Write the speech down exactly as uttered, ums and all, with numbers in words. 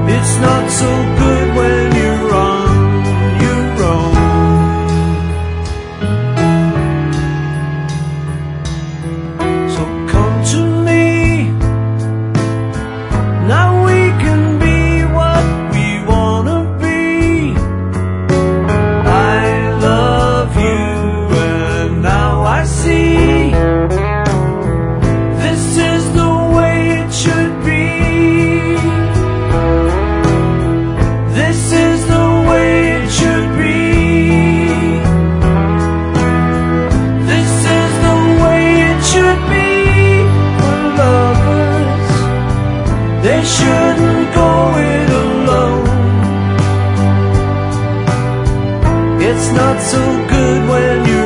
It's not so good when you're on your own. So come to me, now we can be what we wanna be. I love you and now I see this is the way it should be. This is the way it should be. This is the way it should be for lovers. They shouldn't go it alone. It's not so good when you